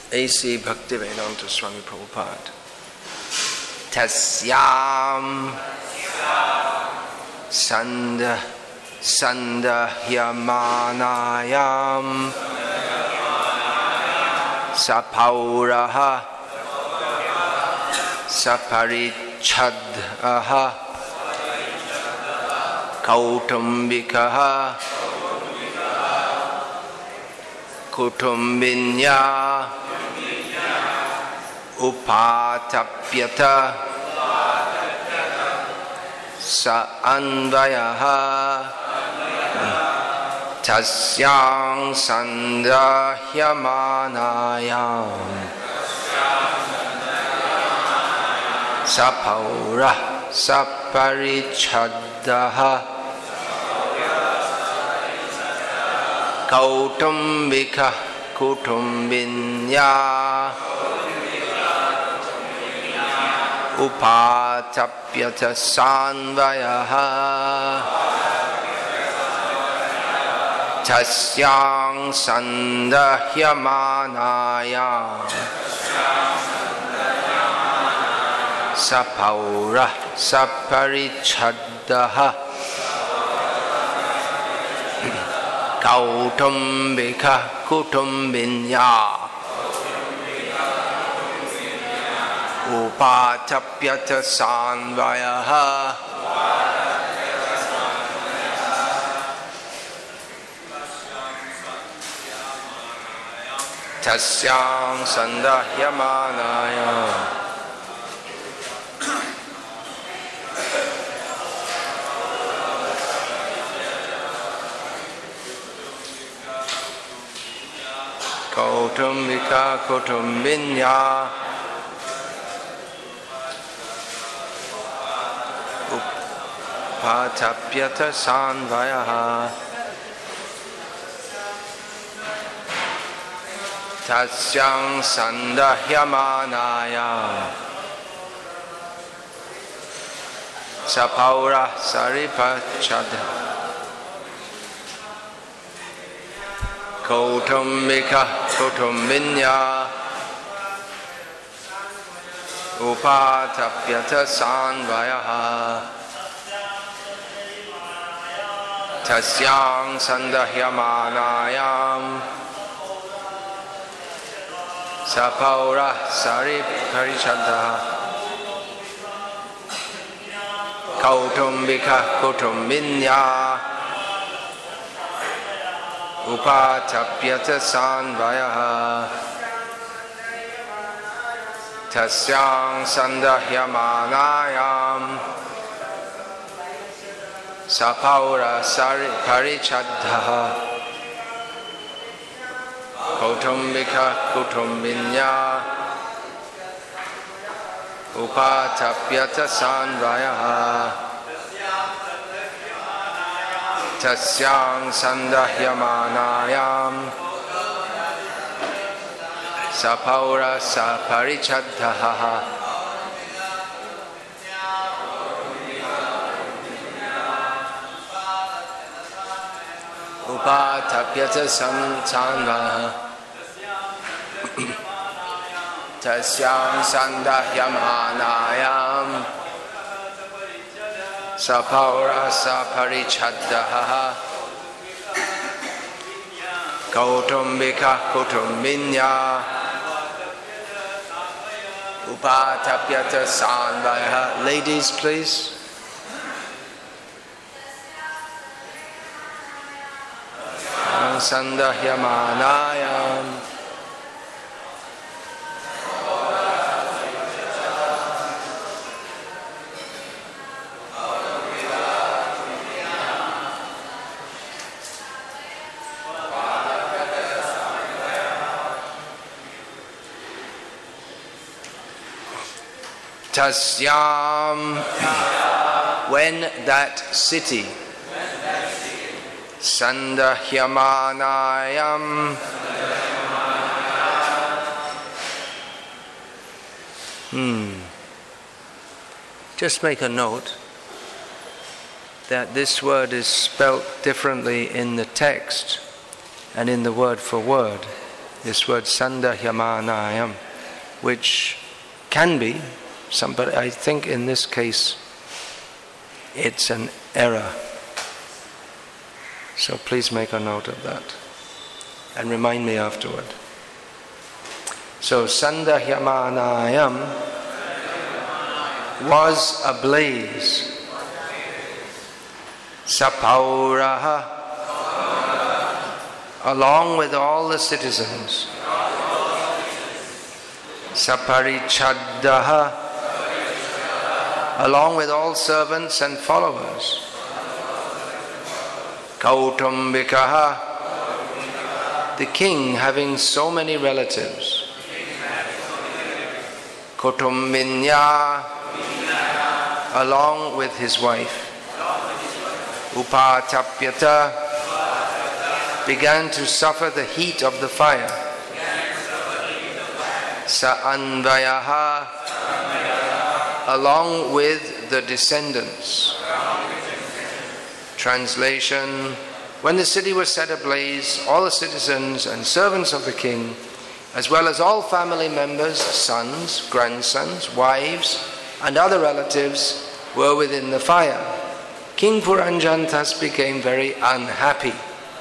A.C. Bhaktivedanta Swami Prabhupada. Tasyam sandahyamanayam sapauraha saparichadaha kautumbikaha kutumbinya upatapyata sa anvayaha tasyang sandahyamanayam sapaura saparichadaha kautumbika kutumbinya upatapyata sanvayaha tasyang sandahyamanayam sapaura saparichadaha kautumbika kutumbinya upatapyata sanvayaha tasyang sandahyamanayam kautumbika kutumbinya upatapyata sanvayaha tasyang sandahyamanayam sapaura saripachada kautumbika kutumbinya upatapyata sanvayaha tasyang sandahyamanayam sapaura sariparichadaha kautumbika kutumbinya upatapyata sanvayaha tasyang sandahyamanayam sapaura sariparichadaha kautumbika kutumbinya upatapyata sanvayaha tasyang sandahyamanayam sapaura saparichadaha upatapyata sanvayaha tasyang sandahyamanayam sapaura saparichadaha kautumbika kutumbinya upatapyata sanvayaha. Ladies, please. Sandahyamanayam tasyam, when that city, sandahyamanayam, just make a note that this word is spelt differently in the text and in the word for word. this word sandahyamanayam, which can be, but I think in this case it's an error. So please make a note of that and remind me afterward. So sandahyamanayam was ablaze. Sapauraha, along with all the citizens. Saparichaddaha, along with all servants and followers. Kautumbikaha, the king having so many relatives. Kutumbinya, along with his wife. Upatapyata, began to suffer the heat of the fire. Sa'anvayaha, along with the descendants. Translation: when the city was set ablaze, all the citizens and servants of the king, as well as all family members, sons, grandsons, wives, and other relatives, were within the fire. King Puranjan thus became very unhappy.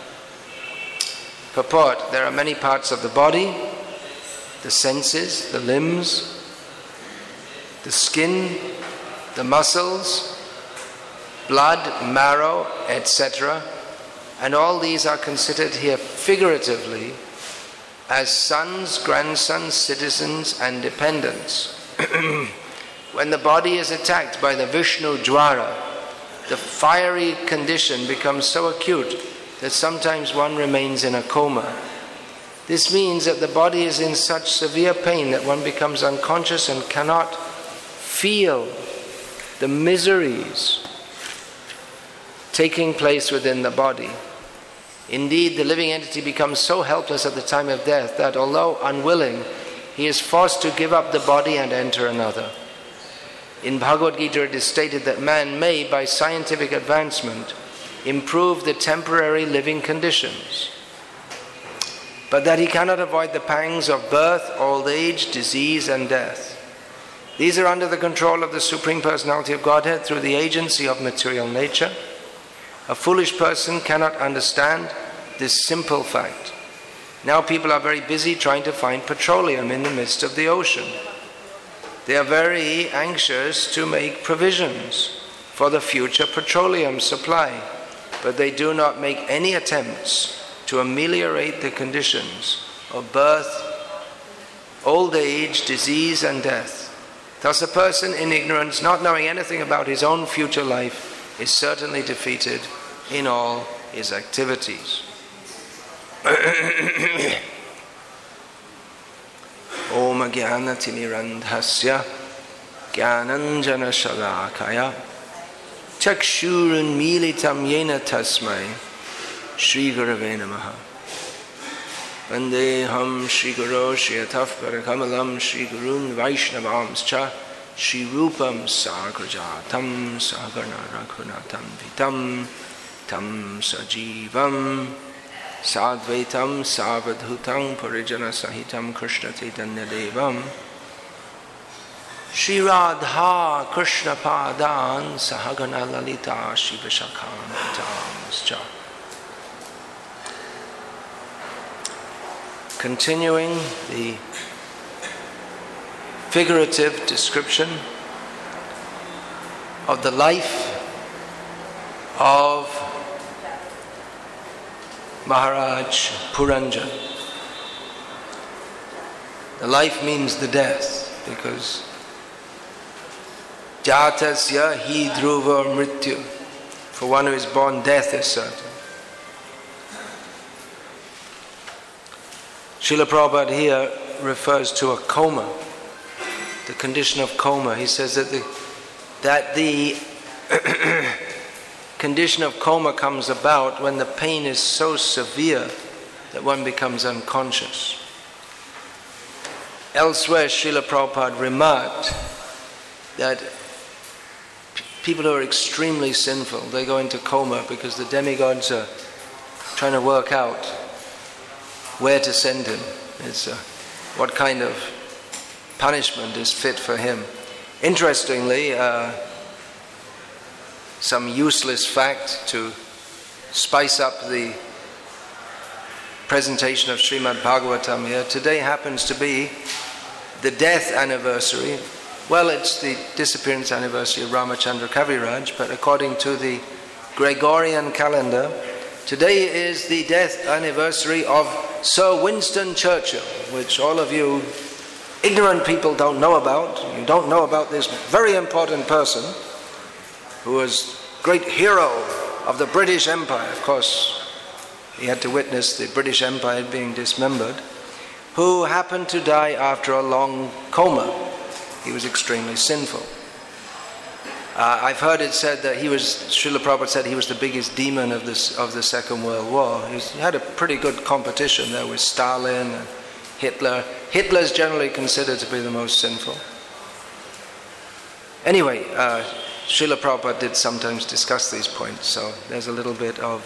Purport: there are many parts of the body, the senses, the limbs, the skin, the muscles, blood, marrow, etc. And all these are considered here figuratively as sons, grandsons, citizens, and dependents. When the body is attacked by the Vishnu Dwara, the fiery condition becomes so acute that sometimes one remains in a coma. This means that the body is in such severe pain that one becomes unconscious and cannot feel the miseries taking place within the body. Indeed, the living entity becomes so helpless at the time of death that, although unwilling, he is forced to give up the body and enter another. In Bhagavad Gita it is stated that man may, by scientific advancement, improve the temporary living conditions, but that he cannot avoid the pangs of birth, old age, disease, and death. These are under the control of the Supreme Personality of Godhead through the agency of material nature. A foolish person cannot understand this simple fact. Now people are very busy trying to find petroleum in the midst of the ocean. They are very anxious to make provisions for the future petroleum supply, but they do not make any attempts to ameliorate the conditions of birth, old age, disease, and death. Thus a person in ignorance, not knowing anything about his own future life, is certainly defeated in all his activities. Om Jnanatimirandhasya Jnananjana Shalakaya Chakshurunmilitam Yena Tasmai Shri Gurave Namaha Vandeham Shri Guru Shriataf Parakamalam Shri Gurun Vaishnavamscha Shri Rupam Sagrajatam Sagarna Rakhunatam Vitam Tam Sajivam Sadvaitam Savadhutam Parijana Sahitam Krishna Chaitanya Devam Shri Radha Krishna Padan Sahagana Lalita Shiva Shakhantamscha. Continuing the figurative description of the life of Maharaj Puranjan. The life means the death, because Jatasya hi dhruva mrityu. For one who is born, death is certain. Srila Prabhupada here refers to a coma, the condition of coma. He says that the condition of coma comes about when the pain is so severe that one becomes unconscious. Elsewhere, Srila Prabhupada remarked that people who are extremely sinful, they go into coma because the demigods are trying to work out where to send him. What kind of punishment is fit for him? Interestingly, some useless fact to spice up the presentation of Srimad Bhagavatam here. Today happens to be the death anniversary. Well, it's the disappearance anniversary of Ramachandra Kaviraj, but according to the Gregorian calendar, today is the death anniversary of Sir Winston Churchill, which all of you ignorant people don't know about. You don't know about this very important person who was great hero of the British Empire. Of course, he had to witness the British Empire being dismembered, who happened to die after a long coma. He was extremely sinful. I've heard it said that Srila Prabhupada said he was the biggest demon of the Second World War. He had a pretty good competition there with Stalin and Hitler. Hitler is generally considered to be the most sinful. Anyway, Srila Prabhupada did sometimes discuss these points, so there's a little bit of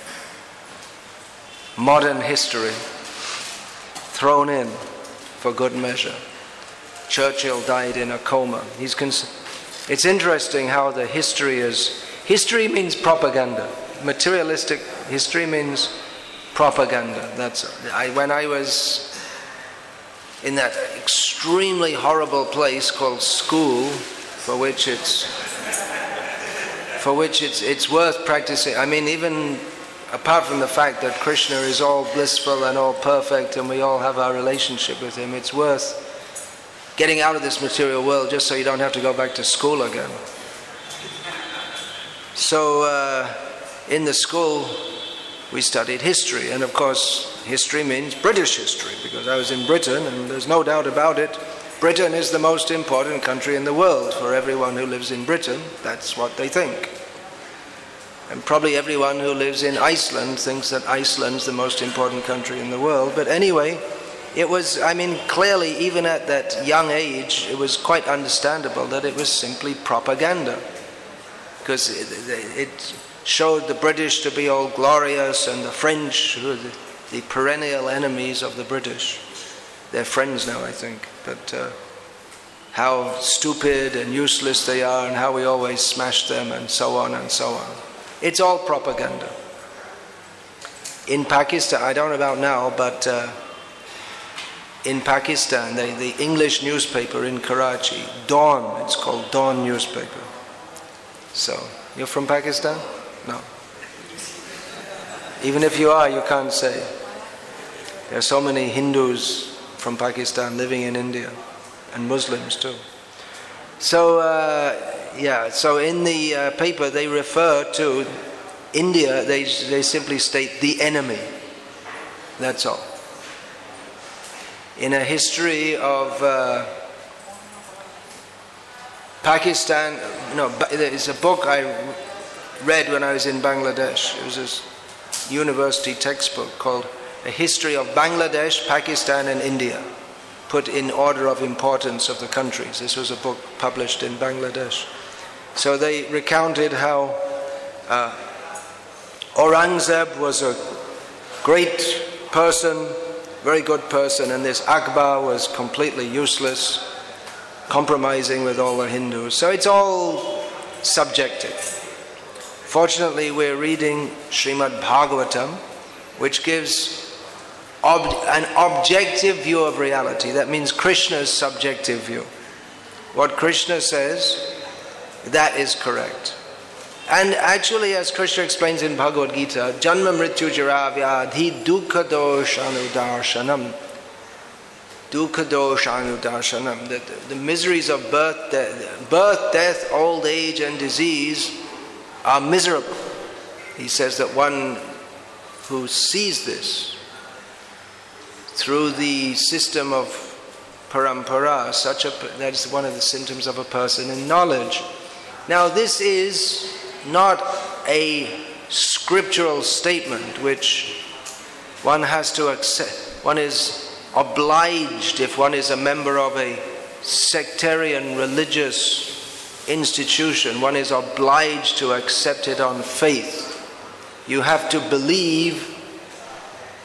modern history thrown in for good measure. Churchill died in a coma. It's interesting how the history is. History means propaganda. Materialistic history means propaganda. When I was in that extremely horrible place called school, for which it's worth practicing. I mean, even apart from the fact that Krishna is all blissful and all perfect and we all have our relationship with him, it's worth getting out of this material world just so you don't have to go back to school again. So in the school we studied history, and of course history means British history, because I was in Britain, and there's no doubt about it, Britain is the most important country in the world. For everyone who lives in Britain, that's what they think. And probably everyone who lives in Iceland thinks that Iceland's the most important country in the world. But anyway, it was, clearly, even at that young age, it was quite understandable that it was simply propaganda. Because it showed the British to be all glorious, and the French, who are the perennial enemies of the British. They're friends now, I think. But how stupid and useless they are, and how we always smash them, and so on and so on. It's all propaganda. In Pakistan, I don't know about now, but in Pakistan, the English newspaper in Karachi, Dawn, it's called Dawn newspaper. So, you're from Pakistan? No. Even if you are, you can't say. There are so many Hindus from Pakistan living in India, and Muslims too. So, so in the paper they refer to India, they simply state the enemy. That's all. In a history of Pakistan, there's a book I read when I was in Bangladesh. It was a university textbook called A History of Bangladesh, Pakistan and India, put in order of importance of the countries. This was a book published in Bangladesh. So they recounted how Aurangzeb was a great person, very good person, and this Akbar was completely useless, compromising with all the Hindus. So it's all subjective. Fortunately, we're reading Srimad Bhagavatam, which gives an objective view of reality. That means Krishna's subjective view. What Krishna says, that is correct. And actually, as Krishna explains in Bhagavad Gita, Janma Mrityu Jara Vyadhi Dukkha Doshanudarshanam. Dukkha Doshanudarshanam. The miseries of birth, death, old age and disease are miserable. He says that one who sees this through the system of parampara, that is one of the symptoms of a person in knowledge. Now this is not a scriptural statement which one has to accept. One is obliged, if one is a member of a sectarian religious institution, one is obliged to accept it on faith. You have to believe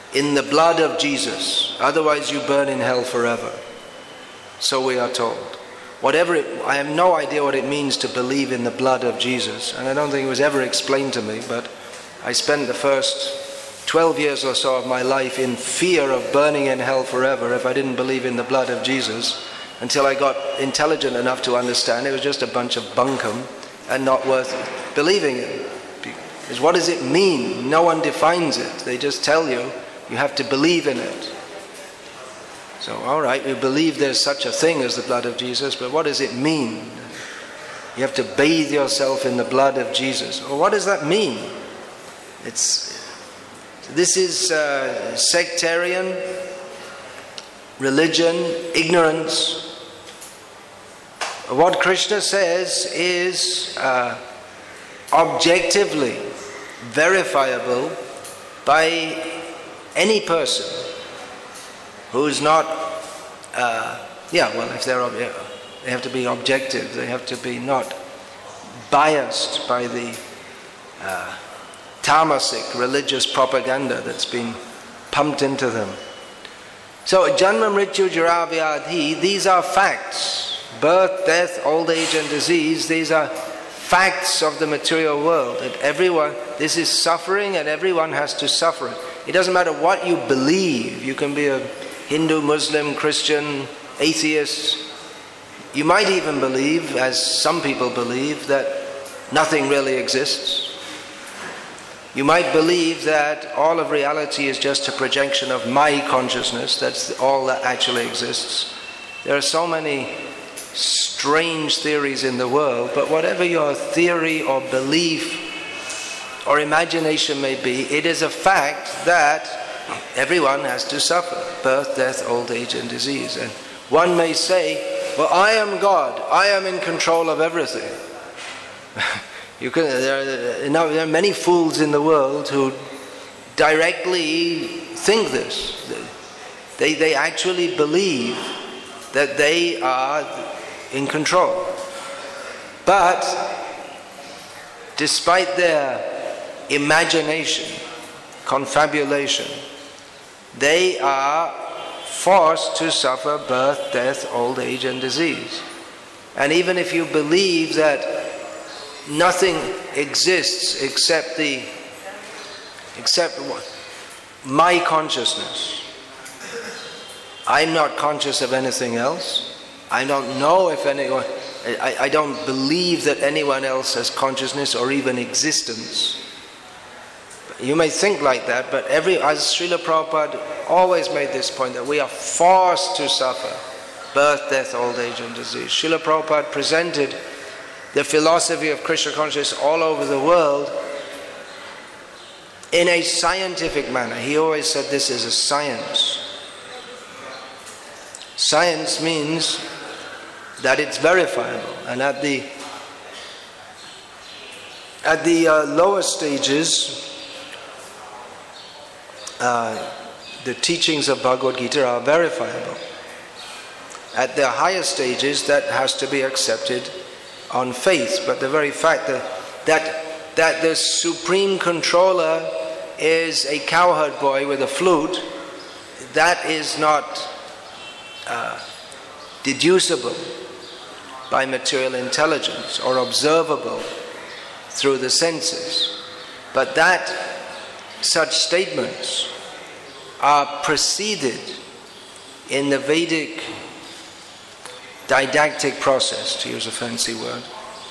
in the blood of Jesus, otherwise you burn in hell forever. So we are told. I have no idea what it means to believe in the blood of Jesus, and I don't think it was ever explained to me, but I spent the first 12 years or so of my life in fear of burning in hell forever if I didn't believe in the blood of Jesus, until I got intelligent enough to understand it was just a bunch of bunkum and not worth believing in. Because what does it mean? No one defines it. They just tell you, you have to believe in it. So, all right, we believe there's such a thing as the blood of Jesus, but what does it mean? You have to bathe yourself in the blood of Jesus. Well, what does that mean? This is sectarian religion, ignorance. What Krishna says is objectively verifiable by any person who's not, if they have to be objective, they have to be not biased by the tamasic religious propaganda that's been pumped into them. So, Janma, Mrityu, Jara, Vyadhi, these are facts. Birth, death, old age and disease, these are facts of the material world. That everyone, this is suffering and everyone has to suffer. It doesn't matter what you believe. You can be a Hindu, Muslim, Christian, atheist. You might even believe, as some people believe, that nothing really exists. You might believe that all of reality is just a projection of my consciousness. That's all that actually exists. There are so many strange theories in the world, but whatever your theory or belief or imagination may be, it is a fact that everyone has to suffer birth, death, old age and disease. And one may say, well, I am God, I am in control of everything. There are many fools in the world who directly think this. They actually believe that they are in control. But despite their imagination, confabulation, they are forced to suffer birth, death, old age and disease. And even if you believe that nothing exists except my consciousness, I'm not conscious of anything else. I don't know if anyone, I don't believe that anyone else has consciousness or even existence. You may think like that, but as Srila Prabhupada always made this point, that we are forced to suffer birth, death, old age and disease. Srila Prabhupada presented the philosophy of Krishna consciousness all over the world in a scientific manner. He always said this is a science. Science means that it's verifiable, and at the lower stages, the teachings of Bhagavad Gita are verifiable. At the higher stages, that has to be accepted on faith. But the very fact that the supreme controller is a cowherd boy with a flute, that is not deducible by material intelligence or observable through the senses. But that such statements are preceded in the Vedic didactic process, to use a fancy word,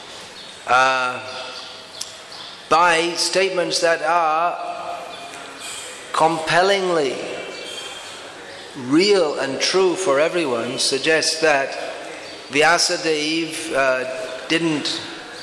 by statements that are compellingly real and true for everyone. Suggests that Vyasadeva didn't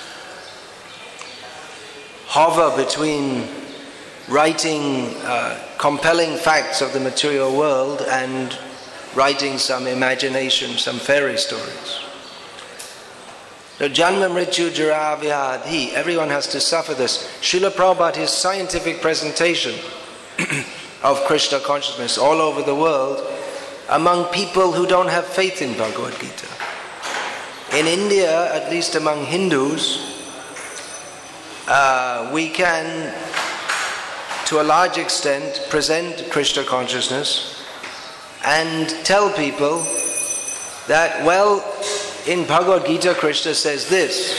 hover between writing compelling facts of the material world and writing some imagination, some fairy stories. So Janma, Mrityu, Jara, Vyadhi, everyone has to suffer this. Srila Prabhupada, his scientific presentation of Krishna consciousness all over the world among people who don't have faith in Bhagavad Gita. In India, at least among Hindus, we can to a large extent, present Krishna consciousness and tell people that, well, in Bhagavad Gita, Krishna says this,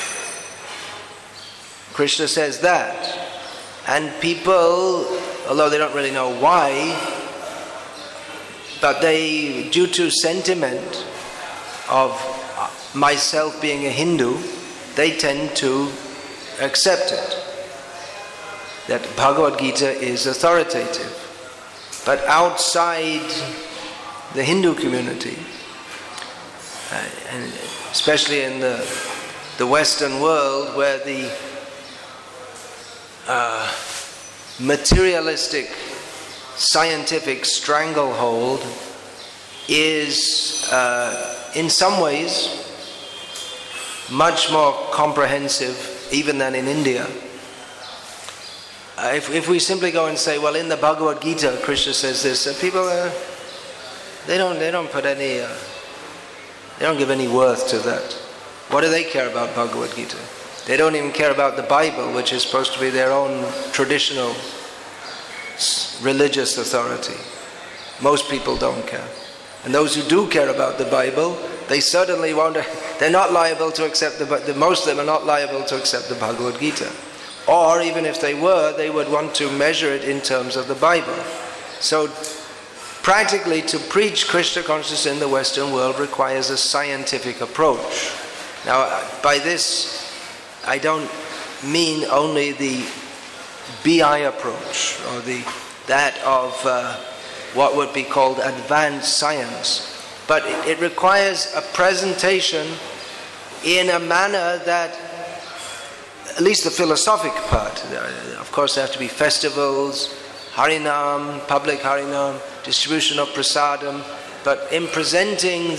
Krishna says that. And people, although they don't really know why, but they, due to sentiment of myself being a Hindu, they tend to accept it, that Bhagavad Gita is authoritative. But outside the Hindu community, and especially in the Western world, where the materialistic scientific stranglehold is in some ways much more comprehensive even than in India. If we simply go and say, well, in the Bhagavad Gita, Krishna says this, people they don't put any, they don't give any worth to that. What do they care about Bhagavad Gita? They don't even care about the Bible, which is supposed to be their own traditional religious authority. Most people don't care. And those who do care about the Bible, they certainly won't, they're not liable to accept most of them are not liable to accept the Bhagavad Gita. Or even if they were, they would want to measure it in terms of the Bible. So practically to preach Krishna consciousness in the Western world requires a scientific approach. Now by this I don't mean only the BI approach or that of what would be called advanced science, but it requires a presentation in a manner that, at least the philosophic part, of course there have to be festivals, Harinam, public Harinam, distribution of prasadam, but in presenting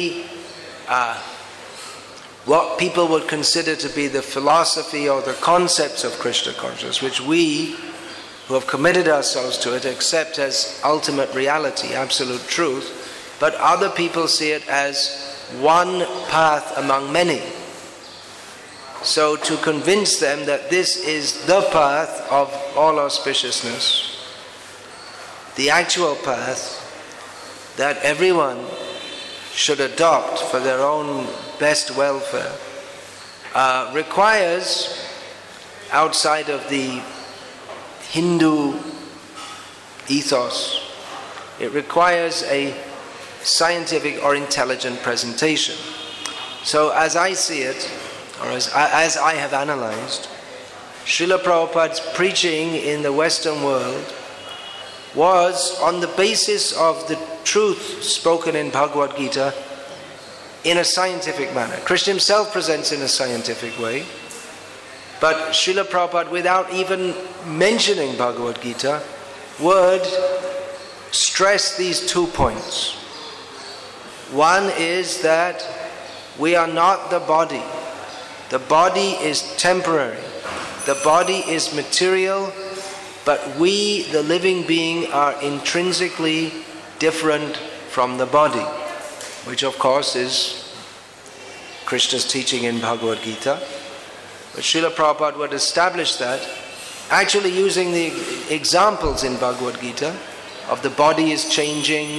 what people would consider to be the philosophy or the concepts of Krishna consciousness, which we who have committed ourselves to it accept as ultimate reality, absolute truth, but other people see it as one path among many. So to convince them that this is the path of all auspiciousness, the actual path that everyone should adopt for their own best welfare, requires, outside of the Hindu ethos, it requires a scientific or intelligent presentation. So as I see it, or as I have analyzed, Srila Prabhupada's preaching in the Western world was on the basis of the truth spoken in Bhagavad Gita in a scientific manner. Krishna himself presents in a scientific way, but Srila Prabhupada, without even mentioning Bhagavad Gita, would stress these 2 points. One is that we are not the body. The body is temporary. The body is material, but we, the living being, are intrinsically different from the body, which of course is Krishna's teaching in Bhagavad Gita. But Srila Prabhupada would establish that actually using the examples in Bhagavad Gita of the body is changing,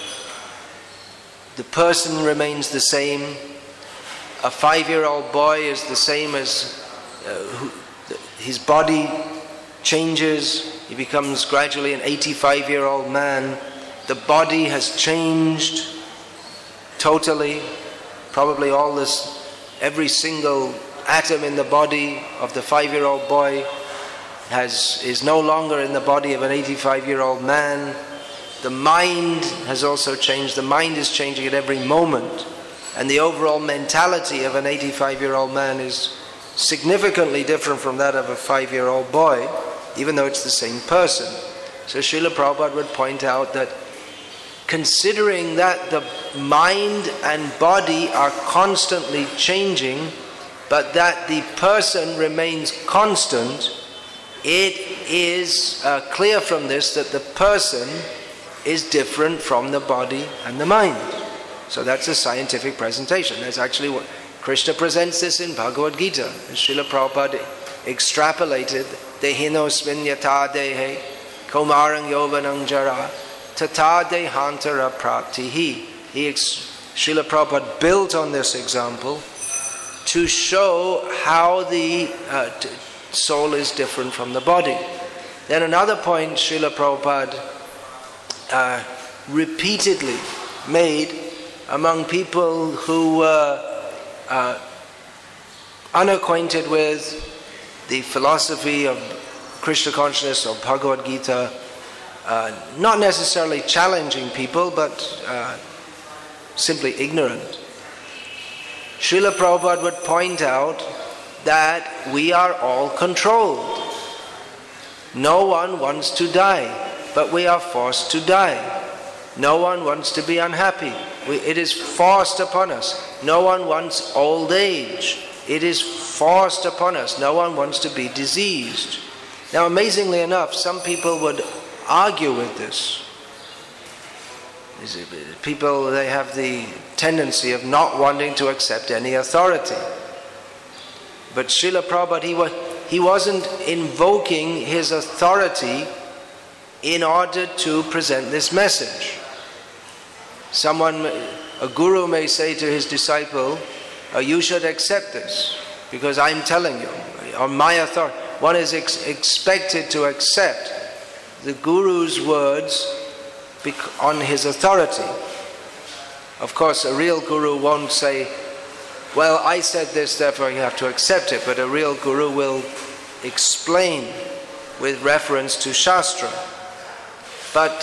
the person remains the same, a 5-year-old boy is the same as his body changes, he becomes gradually an 85-year-old man. The body has changed totally. Probably every single atom in the body of the 5-year-old boy is no longer in the body of an 85-year-old man. The mind has also changed. The mind is changing at every moment. And the overall mentality of an 85-year-old man is significantly different from that of a 5-year-old boy, even though it's the same person. So Srila Prabhupada would point out that considering that the mind and body are constantly changing, but that the person remains constant, it is clear from this that the person is different from the body and the mind. So that's a scientific presentation. That's actually what Krishna presents this in Bhagavad Gita. And Srila Prabhupada extrapolated, Dehinosmin yata dehe, Kaumarang yovanang jara, Tata dehantara pratihi. Srila Prabhupada built on this example to show how the soul is different from the body. Then another point Srila Prabhupada repeatedly made among people who were unacquainted with the philosophy of Krishna consciousness or Bhagavad Gita, not necessarily challenging people, but simply ignorant. Srila Prabhupada would point out that we are all controlled. No one wants to die, but we are forced to die. No one wants to be unhappy. It is forced upon us. No one wants old age. It is forced upon us. No one wants to be diseased. Now, amazingly enough, some people would argue with this. People, they have the tendency of not wanting to accept any authority. But Srila Prabhupada, he wasn't invoking his authority in order to present this message. A guru may say to his disciple, you should accept this because I'm telling you, on my authority. One is expected to accept the guru's words on his authority. Of course, a real guru won't say, well, I said this, therefore you have to accept it. But a real guru will explain with reference to Shastra. But,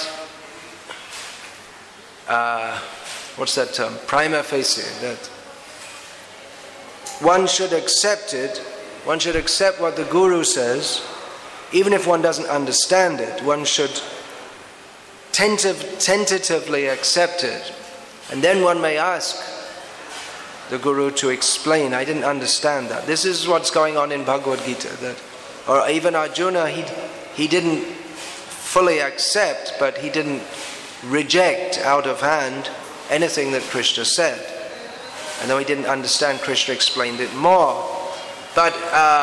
what's that term? Prima facie. That one should accept it. One should accept what the guru says. Even if one doesn't understand it, one should tentatively accept it. And then one may ask the guru to explain, I didn't understand that. This is what's going on in Bhagavad Gita. Or even Arjuna, he didn't fully accept, but he didn't reject out of hand anything that Krishna said. And though he didn't understand, Krishna explained it more. But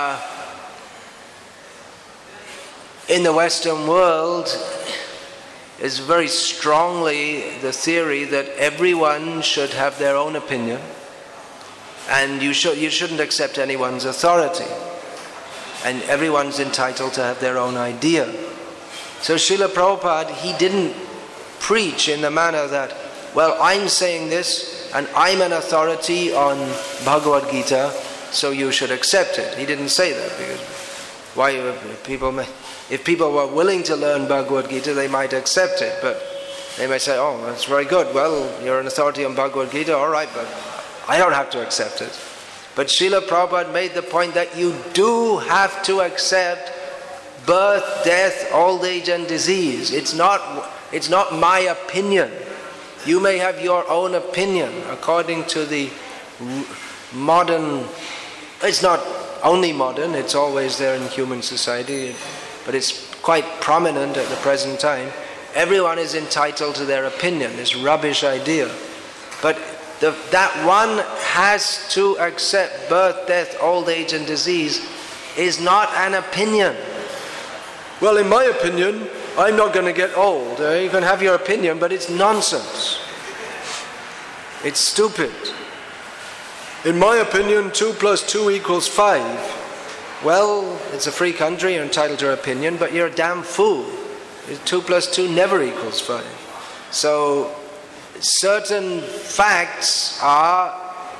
in the Western world, is very strongly the theory that everyone should have their own opinion, and you shouldn't accept anyone's authority, and everyone's entitled to have their own idea. So Srila Prabhupada, he didn't preach in the manner that, well, I'm saying this and I'm an authority on Bhagavad Gita, so you should accept it. He didn't say that, because if people were willing to learn Bhagavad Gita, they might accept it, but they may say, oh, that's very good. Well, you're an authority on Bhagavad Gita, all right, but I don't have to accept it. But Srila Prabhupada made the point that you do have to accept birth, death, old age and disease. It's not my opinion. You may have your own opinion according to the modern, it's not only modern, it's always there in human society, but it's quite prominent at the present time. Everyone is entitled to their opinion, this rubbish idea. But that one has to accept birth, death, old age and disease is not an opinion. Well, in my opinion, I'm not going to get old. You can have your opinion, but it's nonsense. It's stupid. In my opinion, 2 + 2 = 5. Well, it's a free country, you're entitled to your opinion, but you're a damn fool. 2 + 2 never equals 5. So, certain facts are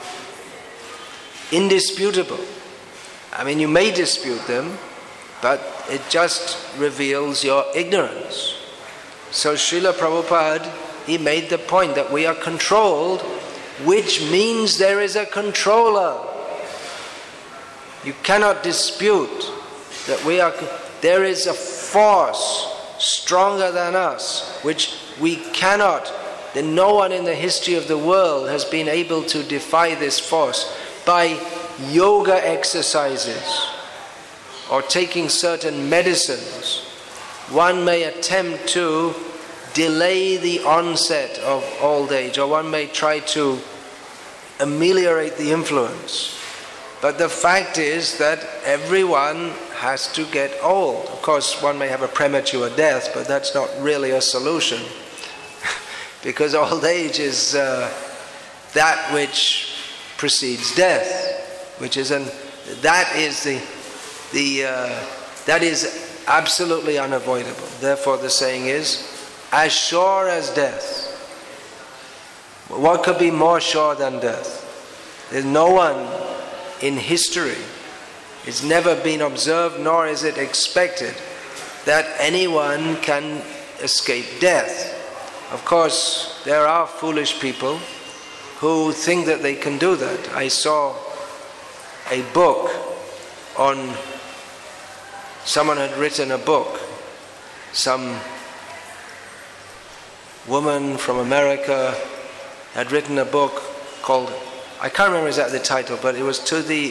indisputable. I mean, you may dispute them, but it just reveals your ignorance. So Srila Prabhupada, he made the point that we are controlled, which means there is a controller. You cannot dispute that there is a force stronger than us, which we cannot, that no one in the history of the world has been able to defy this force by yoga exercises or taking certain medicines. One may attempt to delay the onset of old age, or one may try to ameliorate the influence. But the fact is that everyone has to get old. Of course, one may have a premature death, but that's not really a solution. Because old age is that which precedes death, that is absolutely unavoidable. Therefore, the saying is, as sure as death. What could be more sure than death? There's no one in history, it's never been observed, nor is it expected, that anyone can escape death. Of course, there are foolish people who think that they can do that. I saw a book on, someone had written a book, some woman from America had written a book called, I can't remember exactly the title, but it was the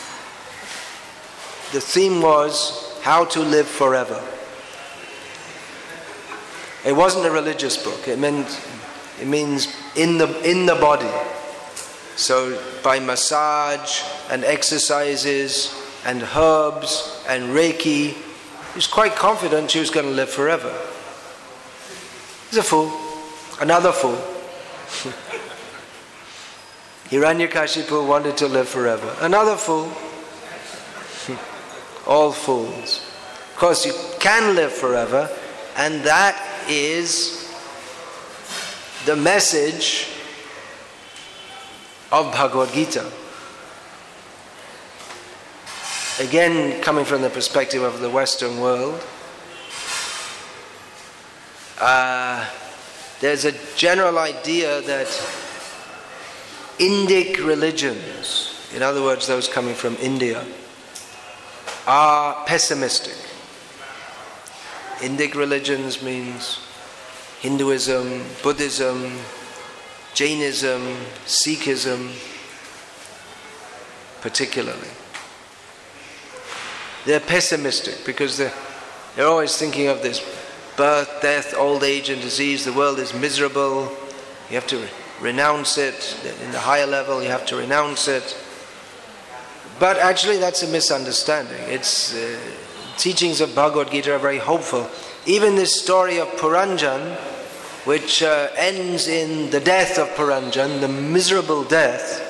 theme was How to Live Forever. It wasn't a religious book. It means in the body. So by massage and exercises and herbs and Reiki, she was quite confident she was going to live forever. He's a fool. Another fool. Hiranyakashipu wanted to live forever. Another fool. All fools. Of course, you can live forever, and that is the message of Bhagavad Gita. Again, coming from the perspective of the Western world, there's a general idea that Indic religions, in other words those coming from India, are pessimistic. Indic religions means Hinduism, Buddhism, Jainism, Sikhism particularly. They're pessimistic because they're always thinking of this birth, death, old age and disease. The world is miserable. You have to renounce it. In the higher level, you have to renounce it. But actually, that's a misunderstanding. It's teachings of Bhagavad Gita are very hopeful. Even this story of Puranjan, which ends in the death of Puranjan, the miserable death.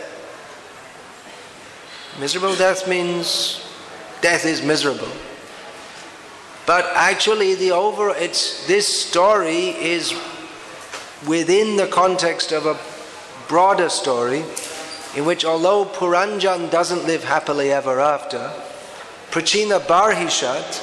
Miserable death means death is miserable. But actually, this story is within the context of a broader story in which, although Puranjan doesn't live happily ever after, Prachina Barhishat,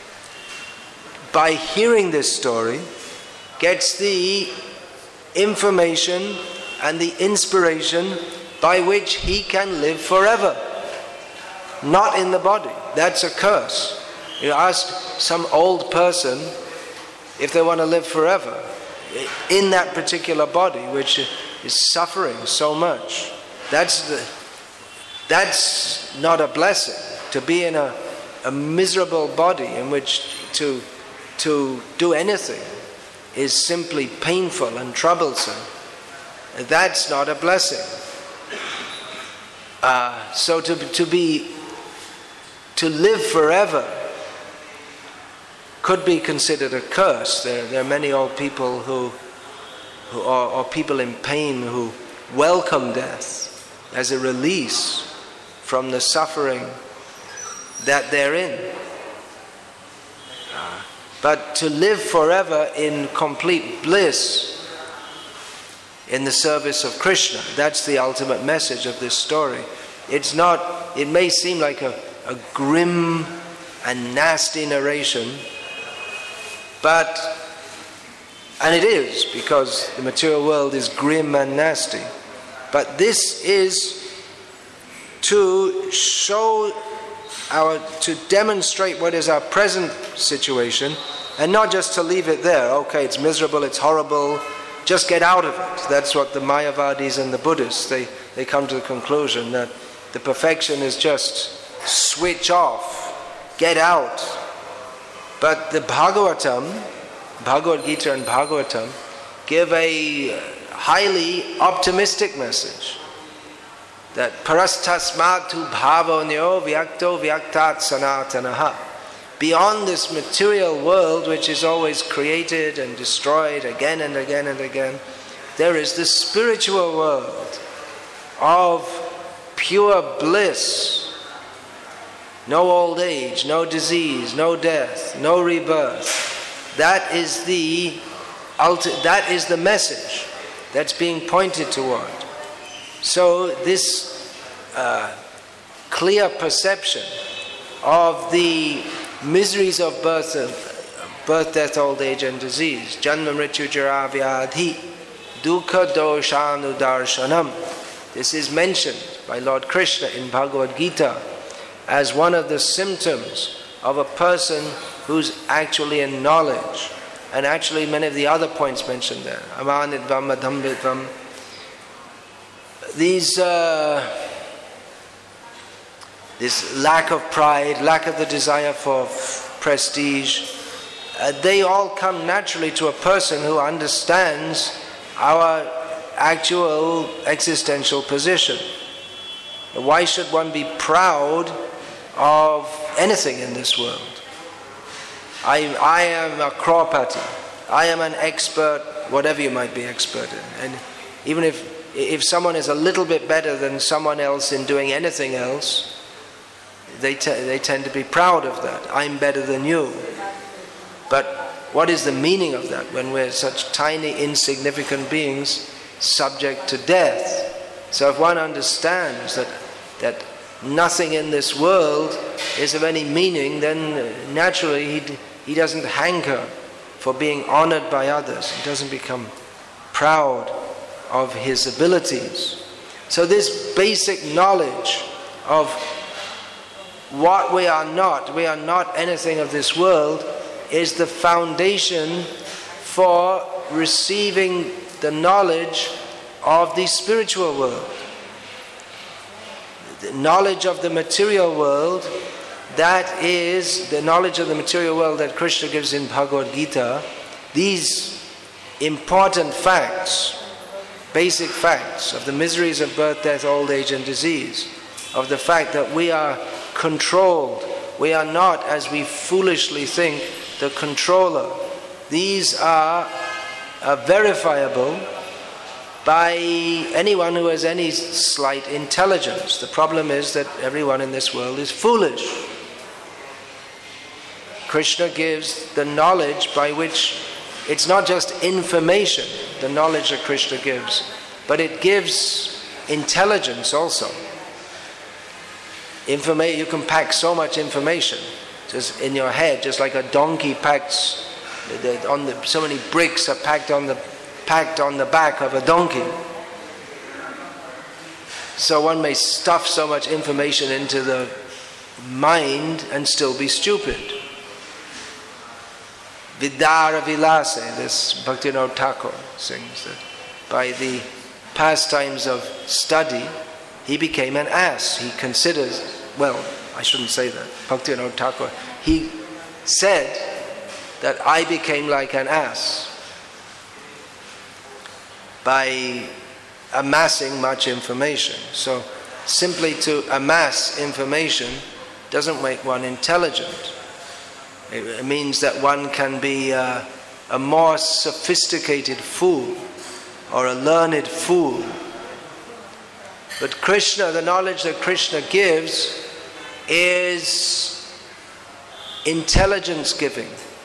by hearing this story, gets the information and the inspiration by which he can live forever, not in the body. That's a curse. You ask some old person if they want to live forever in that particular body which is suffering so much. That's not a blessing, to be in a miserable body in which to do anything is simply painful and troublesome. That's not a blessing. So to live forever could be considered a curse. There are many old people who or people in pain who welcome death as a release from the suffering that they're in. But to live forever in complete bliss in the service of Krishna, that's the ultimate message of this story. It's not, it may seem like a grim and nasty narration, and it is, because the material world is grim and nasty. But this is to to demonstrate what is our present situation, and not just to leave it there. Okay, it's miserable, it's horrible, just get out of it. That's what the Mayavadis and the Buddhists, they come to the conclusion that the perfection is just switch off, get out. But the Bhagavad Gita and Bhagavatam give a highly optimistic message. that parastasmatu bhavonyo vyakto vyaktat sanatanaha. Beyond this material world, which is always created and destroyed again and again and again, there is the spiritual world of pure bliss. No old age, no disease, no death, no rebirth. That is the message that's being pointed toward. So this clear perception of the miseries of birth, death, old age and disease, janma mrityu jara vyadhi, dukkha doshanu darshanam. This is mentioned by Lord Krishna in Bhagavad Gita as one of the symptoms of a person who's actually in knowledge. And actually many of the other points mentioned there, amanidvam, adhambitvam, this lack of pride, lack of the desire for prestige, they all come naturally to a person who understands our actual existential position. Why should one be proud of anything in this world? I am a Krawpati, I am an expert, whatever you might be expert in. And even if someone is a little bit better than someone else in doing anything else, they tend to be proud of that. I'm better than you. But what is the meaning of that when we're such tiny, insignificant beings subject to death? So if one understands that nothing in this world is of any meaning, then naturally he doesn't hanker for being honored by others. He doesn't become proud of his abilities. So this basic knowledge of what we are not anything of this world, is the foundation for receiving the knowledge of the spiritual world. The knowledge of the material world, that is the knowledge of the material world that Krishna gives in Bhagavad Gita. These important facts, basic facts of the miseries of birth, death, old age and disease, of the fact that we are controlled, we are not, as we foolishly think, the controller. These are verifiable by anyone who has any slight intelligence. The problem is that everyone in this world is foolish. Krishna gives the knowledge by which, it's not just information, the knowledge that Krishna gives, but it gives intelligence also. You can pack so much information just in your head, just like a donkey packs, so many bricks are packed on the back of a donkey. So one may stuff so much information into the mind and still be stupid. Vidara Vilase, this Bhaktivinoda Thakur sings that by the pastimes of study, he became an ass. He considers, well, I shouldn't say that, Bhaktivinoda Thakur, he said that I became like an ass by amassing much information. So simply to amass information doesn't make one intelligent. It means that one can be a more sophisticated fool or a learned fool. But Krishna, the knowledge that Krishna gives is intelligence giving.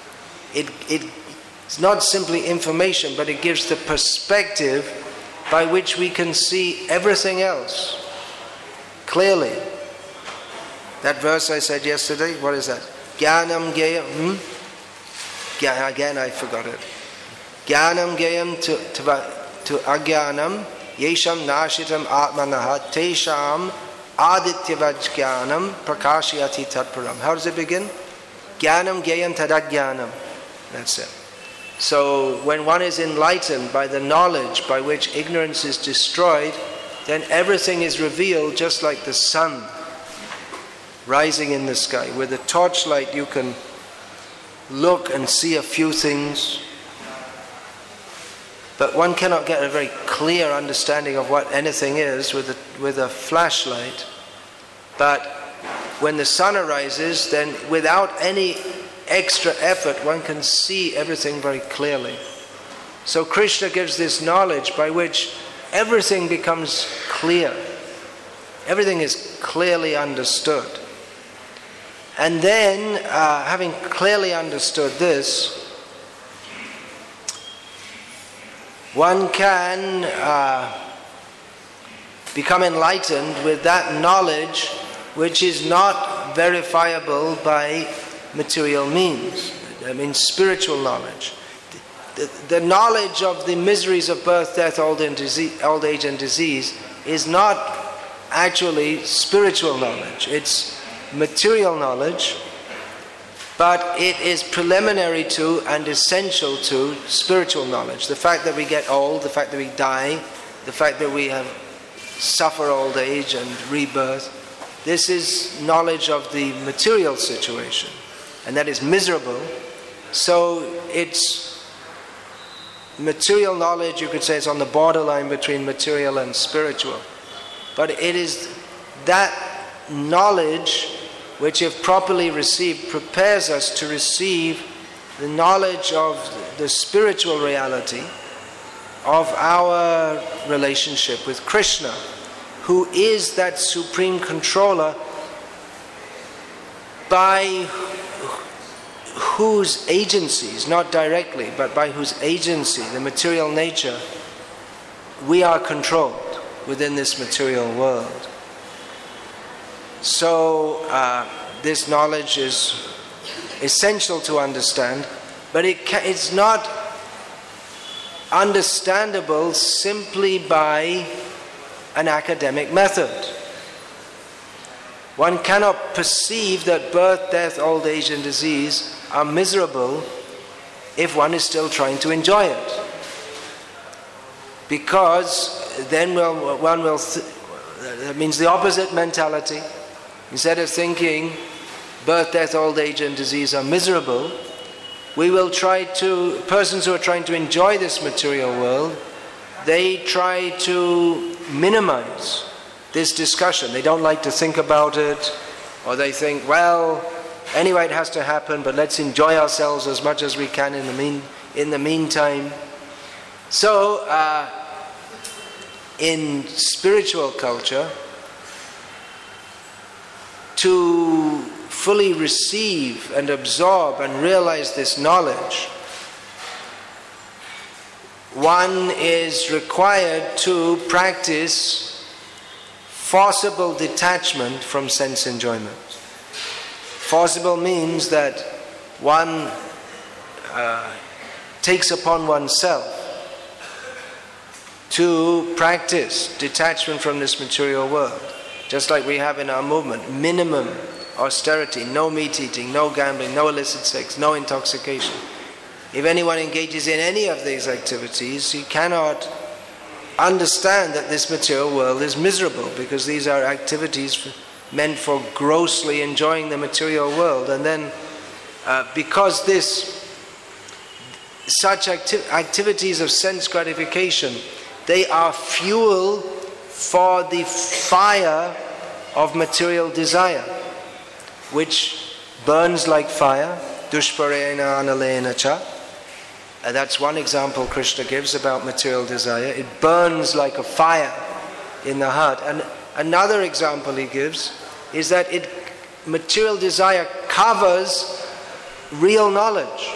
It's not simply information, but it gives the perspective by which we can see everything else clearly. That verse I said yesterday, what is that? Jnanam Geyam, again I forgot it. Jnanam Geyam to Ajnanam, Yesham Nashitam Atmanaha, Tesham Adityavaj Jnanam Prakashyati Tatparam. How does it begin? Jnanam Geyam Tadajnanam. That's it. So when one is enlightened by the knowledge by which ignorance is destroyed, then everything is revealed just like the sun rising in the sky. With a torchlight you can look and see a few things. But one cannot get a very clear understanding of what anything is with a flashlight. But when the sun arises, then without any extra effort, one can see everything very clearly. So Krishna gives this knowledge by which everything becomes clear. Everything is clearly understood. And then, having clearly understood this, one can become enlightened with that knowledge which is not verifiable by material means. I mean, spiritual knowledge. The knowledge of the miseries of birth, death, old age and disease is not actually spiritual knowledge. It's material knowledge, but it is preliminary to and essential to spiritual knowledge. The fact that we get old, the fact that we die, the fact that we suffer old age and rebirth, this is knowledge of the material situation, and that is miserable. So it's material knowledge, you could say it's on the borderline between material and spiritual. But it is that knowledge which, if properly received, prepares us to receive the knowledge of the spiritual reality of our relationship with Krishna, who is that supreme controller by whose agencies, not directly, but by whose agency, the material nature, we are controlled within this material world. So this knowledge is essential to understand, but it's not understandable simply by an academic method. One cannot perceive that birth, death, old age and disease are miserable if one is still trying to enjoy it. Because then that means the opposite mentality. Instead of thinking birth, death, old age and disease are miserable, persons who are trying to enjoy this material world, they try to minimize this discussion. They don't like to think about it, or they think, well, anyway it has to happen, but let's enjoy ourselves as much as we can in the meantime. So, in spiritual culture, to fully receive and absorb and realize this knowledge, one is required to practice forcible detachment from sense enjoyment. Forcible means that one takes upon oneself to practice detachment from this material world. Just like we have in our movement, minimum austerity, no meat eating, no gambling, no illicit sex, no intoxication. If anyone engages in any of these activities, he cannot understand that this material world is miserable, because these are activities meant for grossly enjoying the material world. And then because such activities of sense gratification, they are fuel for the fire of material desire, which burns like fire, dushparena analena cha. That's one example Krishna gives about material desire. It burns like a fire in the heart. And another example he gives is that material desire covers real knowledge.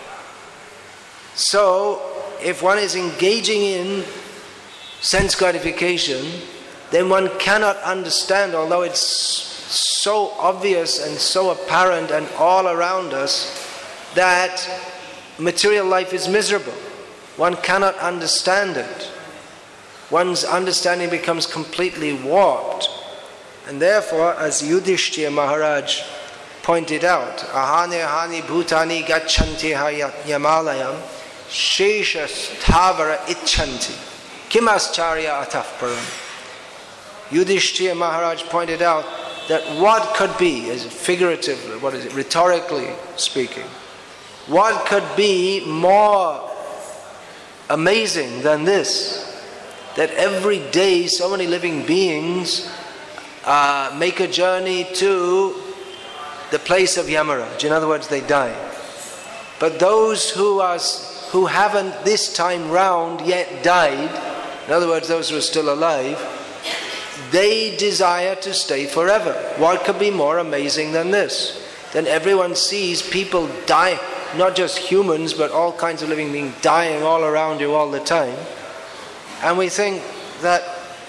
So, if one is engaging in sense gratification, then one cannot understand, although it's so obvious and so apparent and all around us, that material life is miserable. One cannot understand it. One's understanding becomes completely warped. And therefore, as Yudhishthira Maharaj pointed out, ahane ahani bhutani gacchanti yamalayam shesha sthavara icchanti kimascharya atafparam. Yudhishthira Maharaj pointed out that what could be, as figuratively, rhetorically speaking, what could be more amazing than this? That every day so many living beings make a journey to the place of Yamaraj. In other words, they die. But those who haven't this time round yet died, in other words, those who are still alive, they desire to stay forever. What could be more amazing than this? Then everyone sees people die, not just humans, but all kinds of living beings dying all around you all the time. And we think that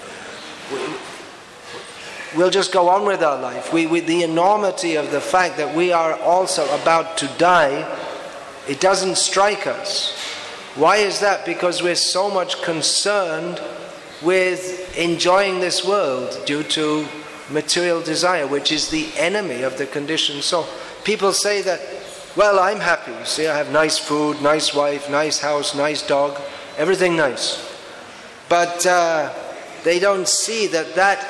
we'll just go on with our life. With the enormity of the fact that we are also about to die, it doesn't strike us. Why is that? Because we're so much concerned with enjoying this world due to material desire, which is the enemy of the conditioned soul. People say that, well, I'm happy. See, I have nice food, nice wife, nice house, nice dog, everything nice. But they don't see that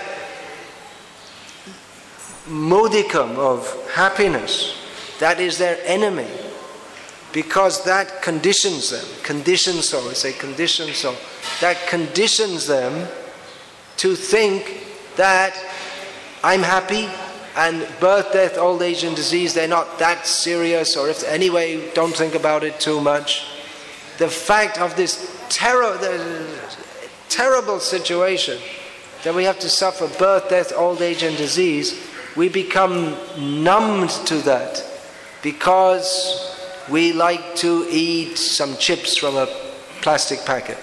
modicum of happiness, that is their enemy. Because that conditions them, conditioned soul, I say conditioned soul, that conditions them to think that I'm happy and birth, death, old age and disease, they're not that serious, or if anyway, don't think about it too much. The fact of this terrible situation that we have to suffer birth, death, old age and disease, we become numbed to that because we like to eat some chips from a plastic packet,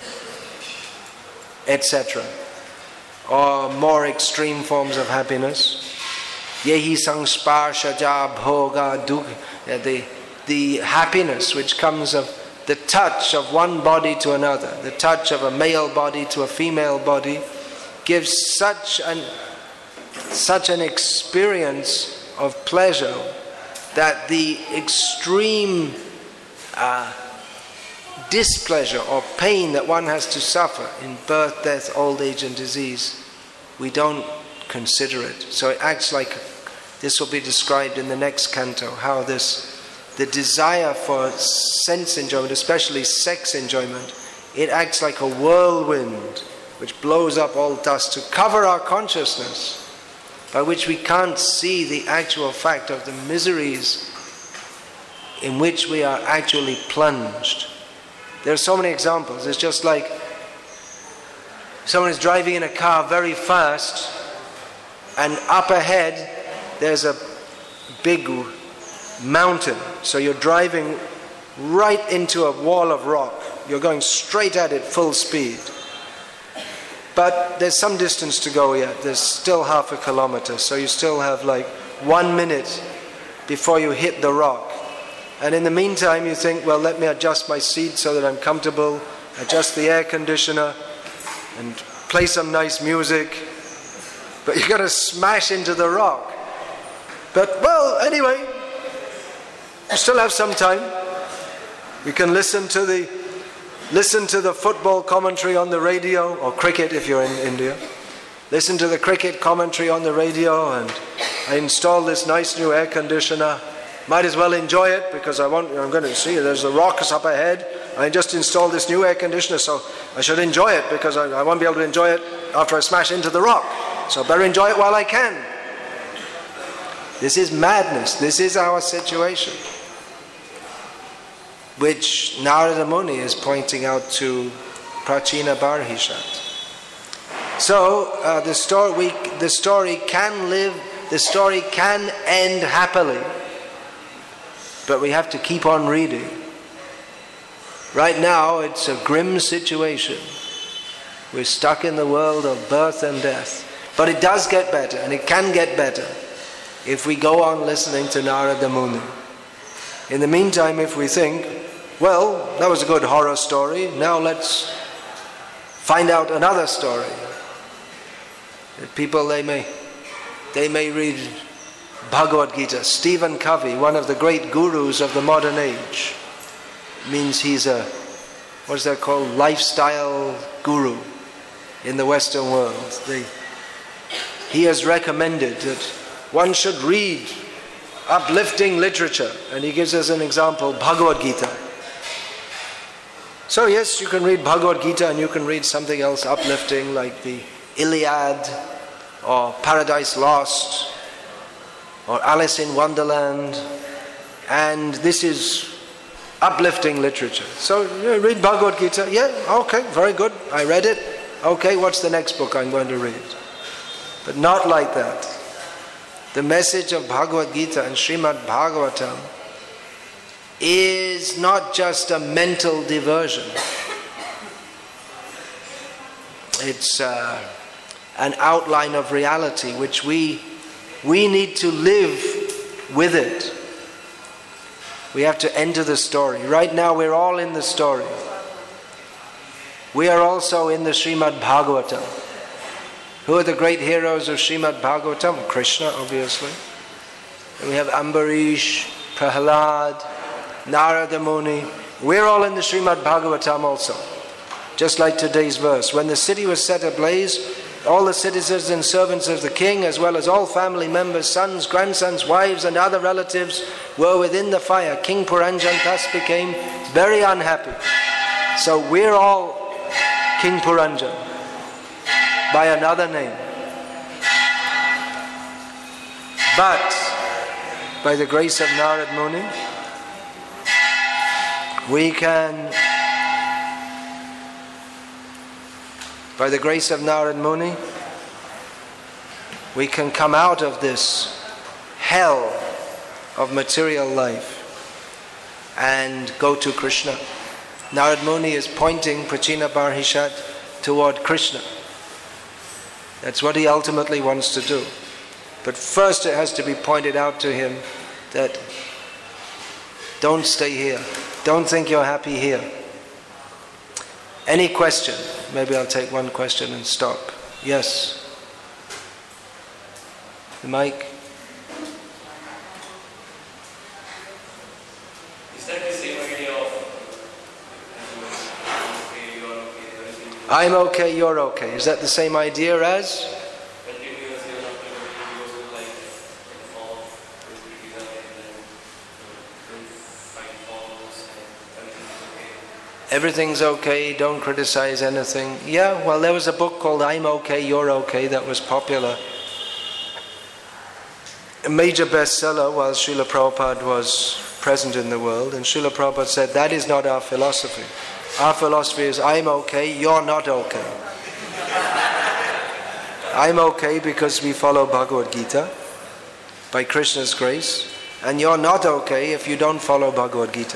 etc. Or more extreme forms of happiness. Yehi sangsparshaja bhoga dukha. The happiness which comes of the touch of one body to another, the touch of a male body to a female body, gives such an experience of pleasure that the extreme displeasure or pain that one has to suffer in birth, death, old age and disease, we don't consider it. So it acts like, this will be described in the next canto, how the desire for sense enjoyment, especially sex enjoyment, it acts like a whirlwind which blows up all dust to cover our consciousness, by which we can't see the actual fact of the miseries in which we are actually plunged. There are so many examples. It's just like someone is driving in a car very fast, and up ahead there's a big mountain. So you're driving right into a wall of rock. You're going straight at it full speed. But there's some distance to go yet. There's still half a kilometer. So you still have like 1 minute before you hit the rock. And in the meantime you think, well, let me adjust my seat so that I'm comfortable, adjust the air conditioner and play some nice music. But you're going to smash into the rock. But, well, anyway, you still have some time. You can listen to the football commentary on the radio, or cricket if you're in India. Listen to the cricket commentary on the radio, and I installed this nice new air conditioner. Might as well enjoy it because I'm going to see there's the rocks up ahead. I just installed this new air conditioner, so I should enjoy it because I won't be able to enjoy it after I smash into the rock. So I better enjoy it while I can. This is madness. This is our situation, which Narada Muni is pointing out to Prachina Barhishat. So the story can end happily, but we have to keep on reading. Right now it's a grim situation. We're stuck in the world of birth and death. But it does get better, and it can get better if we go on listening to Narada Muni. In the meantime, if we think, well, that was a good horror story, now let's find out another story. People, they may read Bhagavad Gita. Stephen Covey, one of the great gurus of the modern age, means he's a, what's that called, lifestyle guru in the Western world. He has recommended that one should read uplifting literature, and he gives us an example, Bhagavad Gita. So yes, you can read Bhagavad Gita and you can read something else uplifting like the Iliad or Paradise Lost or Alice in Wonderland, and this is uplifting literature. So you read Bhagavad Gita, yeah, okay, very good, I read it, okay, what's the next book I'm going to read? But not like that. The message of Bhagavad Gita and Srimad Bhagavatam is not just a mental diversion. It's an outline of reality which we need to live with it. We have to enter the story. Right now we're all in the story. We are also in the Srimad Bhagavatam. Who are the great heroes of Srimad Bhagavatam? Krishna, obviously. And we have Ambarish, Prahlad, Narada Muni. We're all in the Srimad Bhagavatam also. Just like today's verse. When the city was set ablaze, all the citizens and servants of the king, as well as all family members, sons, grandsons, wives, and other relatives, were within the fire. King Puranjan thus became very unhappy. So we're all King Puranjan by another name. But by the grace of Narad Muni, we can, by the grace of Narad Muni, we can come out of this hell of material life and go to Krishna. Narad Muni is pointing Prachina Barhishat toward Krishna. That's what he ultimately wants to do. But first it has to be pointed out to him that don't stay here. Don't think you're happy here. Any question? Maybe I'll take one question and stop. Yes? The mic? Is that the same idea of I'm okay, you're okay. Is that the same idea as? Everything's okay, don't criticize anything. Yeah, well, there was a book called I'm Okay, You're Okay that was popular. A major bestseller while Srila Prabhupada was present in the world. And Srila Prabhupada said, that is not our philosophy. Our philosophy is, I'm okay, you're not okay. I'm okay because we follow Bhagavad Gita by Krishna's grace. And you're not okay if you don't follow Bhagavad Gita.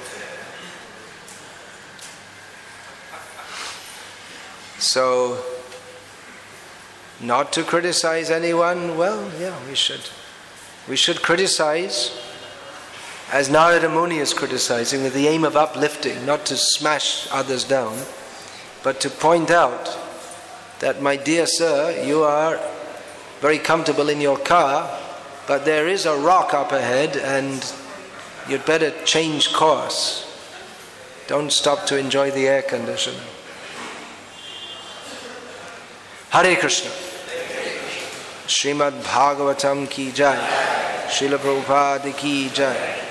So, not to criticize anyone, well, yeah, we should. We should criticize as Narada Muni is criticizing with the aim of uplifting, not to smash others down, but to point out that, my dear sir, you are very comfortable in your car, but there is a rock up ahead and you'd better change course. Don't stop to enjoy the air conditioner. Hare Krishna. Srimad Bhagavatam ki jai. Srila Prabhupada ki jai.